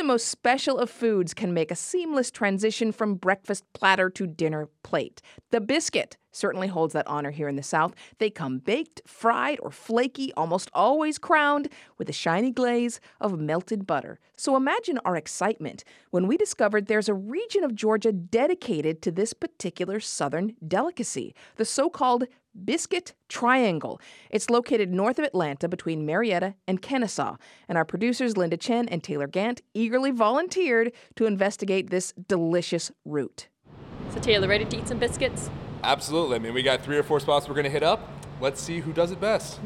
the most special of foods can make a seamless transition from breakfast platter to dinner plate. The biscuit certainly holds that honor here in the South. They come baked, fried, or flaky, almost always crowned with a shiny glaze of melted butter. So imagine our excitement when we discovered there's a region of Georgia dedicated to this particular Southern delicacy, the so-called Biscuit Triangle. It's located north of Atlanta between Marietta and Kennesaw. And our producers Linda Chen and Taylor Gant eagerly volunteered to investigate this delicious route. So Taylor, ready to eat some biscuits? Absolutely. I mean, we got 3 or 4 spots we're going to hit up. Let's see who does it best.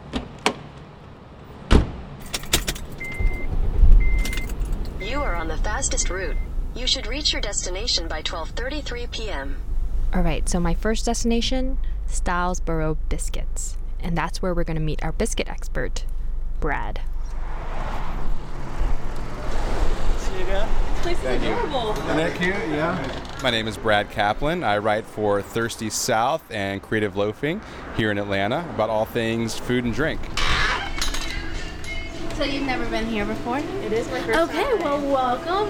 You are on the fastest route. You should reach your destination by 12:33 p.m. All right, so my first destination, Stylesboro Biscuits. And that's where we're going to meet our biscuit expert, Brad. See you again. This place is adorable. Isn't that cute? Yeah. My name is Brad Kaplan. I write for Thirsty South and Creative Loafing here in Atlanta about all things food and drink. So you've never been here before? It is my first time. Okay, well, welcome.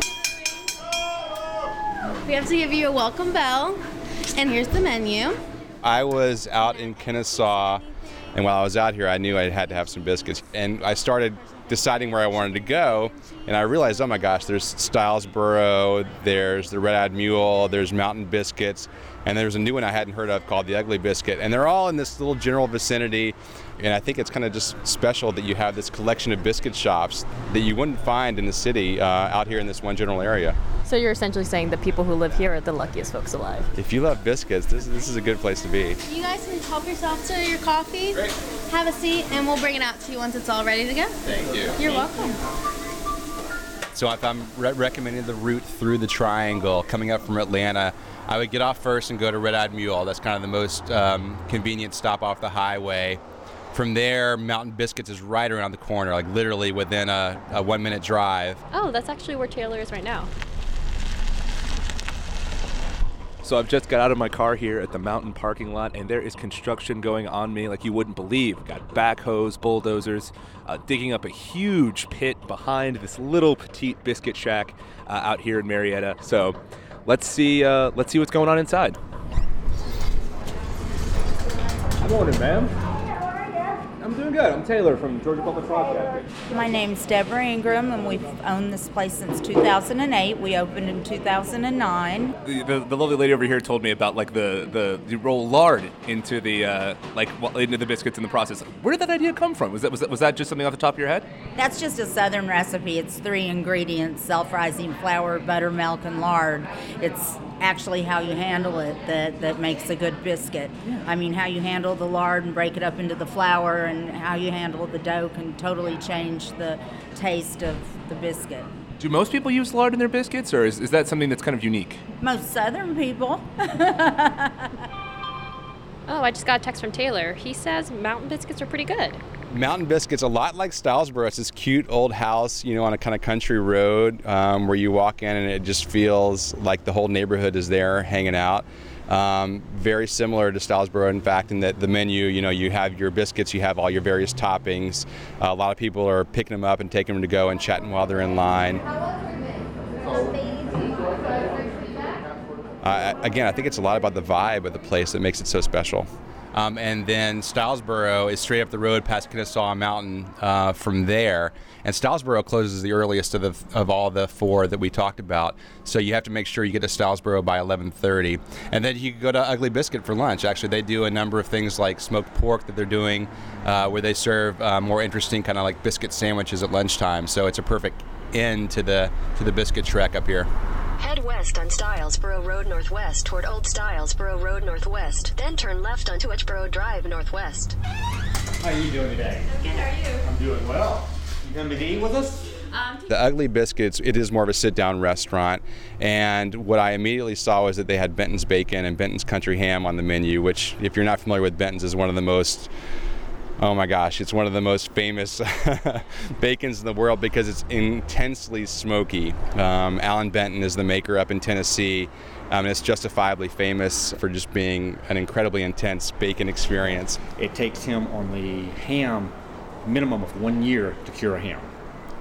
We have to give you a welcome bell. And here's the menu. I was out in Kennesaw, and while I was out here, I knew I had to have some biscuits. And I started deciding where I wanted to go, and I realized, oh my gosh, there's Stylesboro, there's the Red Eyed Mule, there's Mountain Biscuits, and there's a new one I hadn't heard of called the Ugly Biscuit. And they're all in this little general vicinity, and I think it's kind of just special that you have this collection of biscuit shops that you wouldn't find in the city out here in this one general area. So you're essentially saying the people who live here are the luckiest folks alive. If you love biscuits, this is a good place to be. You guys can help yourself to your coffee. Great. Have a seat, and we'll bring it out to you once it's all ready to go. Thank you. You're welcome. So if I'm recommending the route through the Triangle coming up from Atlanta, I would get off first and go to Red Eyed Mule. That's kind of the most convenient stop off the highway. From there, Mountain Biscuits is right around the corner, like literally within a 1-minute drive. Oh, that's actually where Taylor is right now. So I've just got out of my car here at the Mountain parking lot, and there is construction going on me like you wouldn't believe. We've got backhoes, bulldozers, digging up a huge pit behind this little petite biscuit shack out here in Marietta. So let's see what's going on inside. Good morning, ma'am. I'm doing good. I'm Taylor from Georgia Public Broadcasting. My name's Deborah Ingram, and we've owned this place since 2008. We opened in 2009. The lovely lady over here told me about like you roll lard into the into the biscuits in the process. Where did that idea come from? Was that just something off the top of your head? That's just a Southern recipe. It's 3 ingredients: self-rising flour, buttermilk, and lard. It's actually how you handle it that makes a good biscuit. I mean, how you handle the lard and break it up into the flour, and how you handle the dough can totally change the taste of the biscuit. Do most people use lard in their biscuits, or is that something that's kind of unique? Most Southern people. Oh, I just got a text from Taylor. He says Mountain Biscuits are pretty good. Mountain Biscuits, a lot like Stylesboro. It's this cute old house, on a kind of country road where you walk in and it just feels like the whole neighborhood is there hanging out. Very similar to Stylesboro, in fact, in that the menu, you have your biscuits, you have all your various toppings. A lot of people are picking them up and taking them to go and chatting while they're in line. Again, I think it's a lot about the vibe of the place that makes it so special. And then Stylesboro is straight up the road past Kennesaw Mountain from there. And Stylesboro closes the earliest of all the 4 that we talked about. So you have to make sure you get to Stylesboro by 11:30. And then you can go to Ugly Biscuit for lunch. Actually, they do a number of things like smoked pork that they're doing where they serve more interesting kind of like biscuit sandwiches at lunchtime. So it's a perfect end to the biscuit trek up here. Head west on Stylesboro Road Northwest toward Old Stylesboro Road Northwest. Then turn left onto Edgeboro Drive Northwest. How are you doing today? Good, how are you? I'm doing well. You coming to eat with us? The Ugly Biscuits, it is more of a sit-down restaurant, and what I immediately saw was that they had Benton's Bacon and Benton's Country Ham on the menu, which, if you're not familiar with Benton's, is one of the most it's one of the most famous bacons in the world because it's intensely smoky. Alan Benton is the maker up in Tennessee, and it's justifiably famous for just being an incredibly intense bacon experience. It takes him on the ham minimum of 1 year to cure a ham.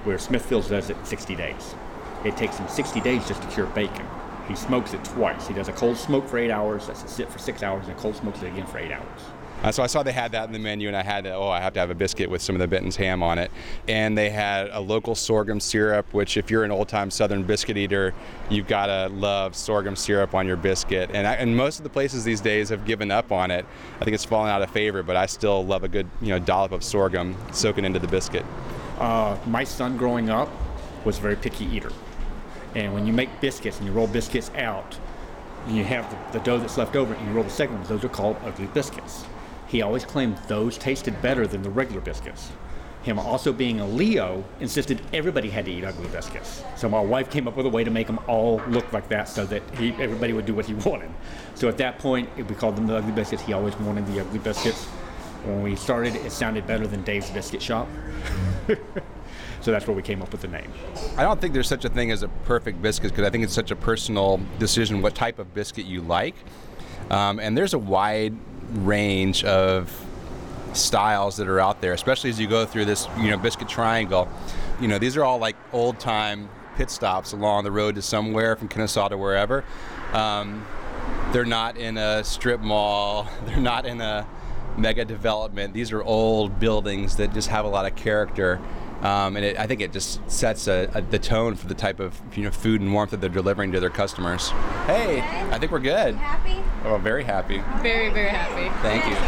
where Smithfield's does it in 60 days. It takes him 60 days just to cure bacon. He smokes it twice. He does a cold smoke for 8 hours, lets it sit for 6 hours, and cold smokes it again for 8 hours. So I saw they had that in the menu, and I had to, I have to have a biscuit with some of the Benton's ham on it. And they had a local sorghum syrup, which if you're an old-time Southern biscuit eater, you've got to love sorghum syrup on your biscuit. And most of the places these days have given up on it. I think it's fallen out of favor, but I still love a good dollop of sorghum soaking into the biscuit. My son growing up was a very picky eater. And when you make biscuits and you roll biscuits out, and you have the dough that's left over and you roll the second ones, those are called ugly biscuits. He always claimed those tasted better than the regular biscuits. Him also being a Leo insisted everybody had to eat ugly biscuits. So my wife came up with a way to make them all look like that so that everybody would do what he wanted. So at that point, we called them the ugly biscuits. He always wanted the ugly biscuits. When we started, it sounded better than Dave's Biscuit Shop. So that's where we came up with the name. I don't think there's such a thing as a perfect biscuit because I think it's such a personal decision what type of biscuit you like. And there's a wide range of styles that are out there, especially as you go through this, biscuit triangle. These are all like old-time pit stops along the road to somewhere from Kennesaw to wherever. They're not in a strip mall. They're not in a mega development. These are old buildings that just have a lot of character. I think it just sets the tone for the type of food and warmth that they're delivering to their customers. Hey, I think we're good. Happy? Oh, very happy. Very, very happy. Thank you.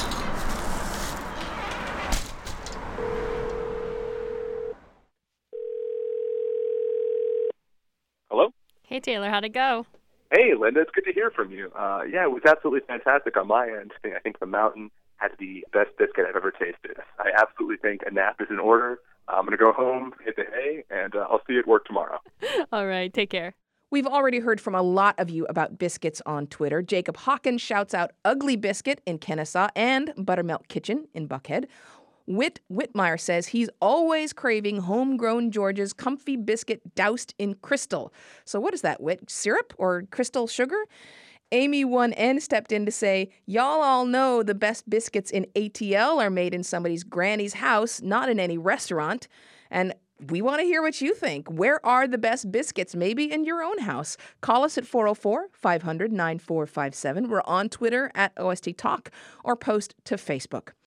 Hello? Hey, Taylor, how'd it go? Hey, Linda, it's good to hear from you. Yeah, it was absolutely fantastic on my end. I think the Mountain had the best biscuit I've ever tasted. I absolutely think a nap is in order. I'm going to go home, hit the hay, and I'll see you at work tomorrow. All right, take care. We've already heard from a lot of you about biscuits on Twitter. Jacob Hawkins shouts out Ugly Biscuit in Kennesaw and Buttermilk Kitchen in Buckhead. Whit Whitmire says he's always craving homegrown George's comfy biscuit doused in crystal. So what is that, Whit? Syrup or crystal sugar? Amy 1N stepped in to say, y'all all know the best biscuits in ATL are made in somebody's granny's house, not in any restaurant. And we want to hear what you think. Where are the best biscuits? Maybe in your own house. Call us at 404-500-9457. We're on Twitter at OST Talk or post to Facebook.